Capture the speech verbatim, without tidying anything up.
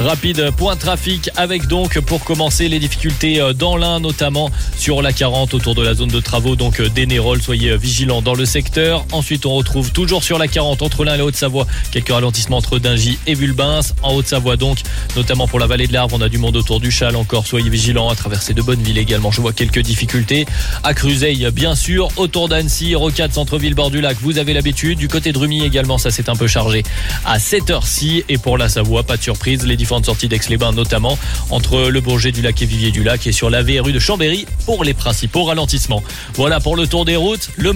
Rapide point trafic avec donc pour commencer les difficultés dans l'Ain, notamment sur la quarante autour de la zone de travaux donc d'Énérol. Soyez vigilants dans le secteur. Ensuite, on retrouve toujours sur la quarante entre l'Ain et la Haute-Savoie quelques ralentissements entre Dingy et Vulbins. En Haute-Savoie donc, notamment pour la vallée de l'Arve, on a du monde autour du Châle encore. Soyez vigilants à traverser de Bonneville également. Je vois quelques difficultés à Cruzeil, bien sûr, autour d'Annecy, rocade centre-ville, bord du lac. Vous avez l'habitude. Du côté de Rumilly également, ça s'est un peu chargé à cette heure-ci. Et pour la Savoie, pas de surprise, les différentes sorties d'Aix-les-Bains, notamment entre le Bourget du Lac et Vivier du Lac, et sur la V R U de Chambéry pour les principaux ralentissements. Voilà pour le tour des routes. Le